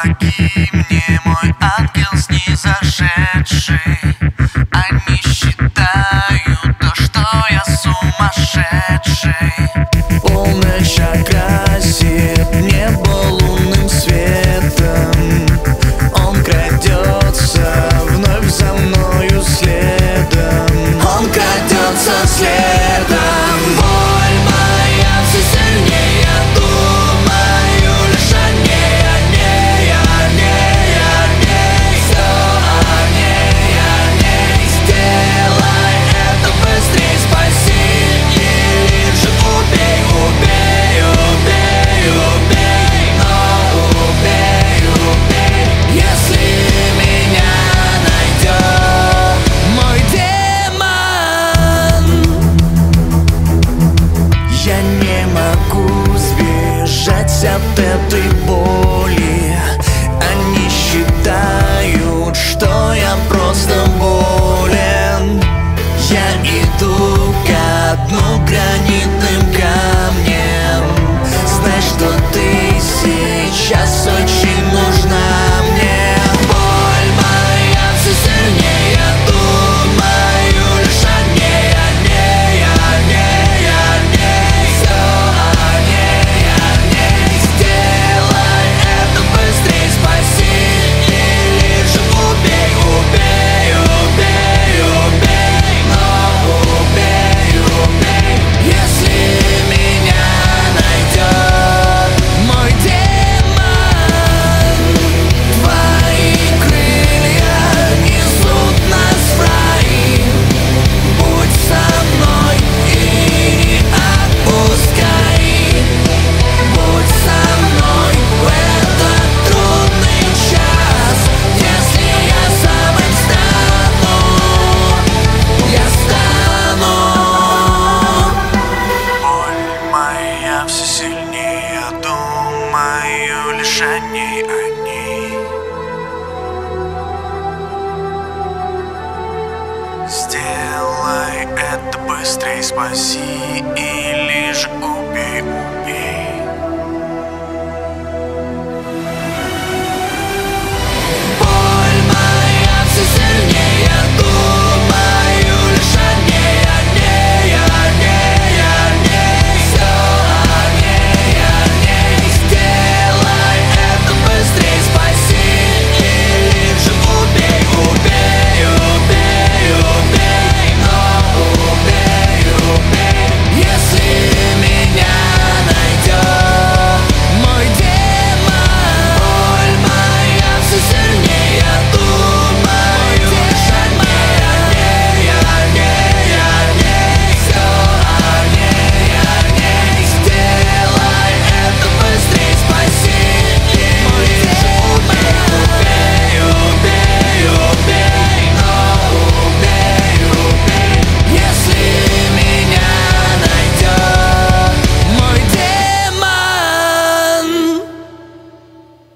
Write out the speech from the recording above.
помоги мне, мой ангел снизошедший. Они считают то, что я сумасшедший. Полночь окрасит небо лунным светом. Он крадется вновь за мною следом. Он крадется следом. Боль моя все сильнее, думаю лишь о ней, о ней, о ней, о ней. Все о ней, о ней. Сделай это быстрей, спаси или же убей, убей, убей, убей. Но убей, убей, если меня найдет мой демон. Я не могу сбежать от этой боли. Они считают, что я просто болен. Я иду ко дну гранитным камнем. Знай, что ты сейчас очень нужна мне. Боль моя все сильнее, думаю лишь о ней, о ней, о ней, о ней. Все о ней, о ней. Сделай это быстрей, спаси или же убей, убей, убей, убей. Но убей, убей, если меня найдет мой демон. Твои крылья несут нас в рай. Будь со мной и не отпускай. Будь со мной в этот трудный час. Если я сам им стану, я стану. Боль моя все сильнее, думаю лишь о ней, о ней. Сделай это быстрей, спаси или же убей, убей.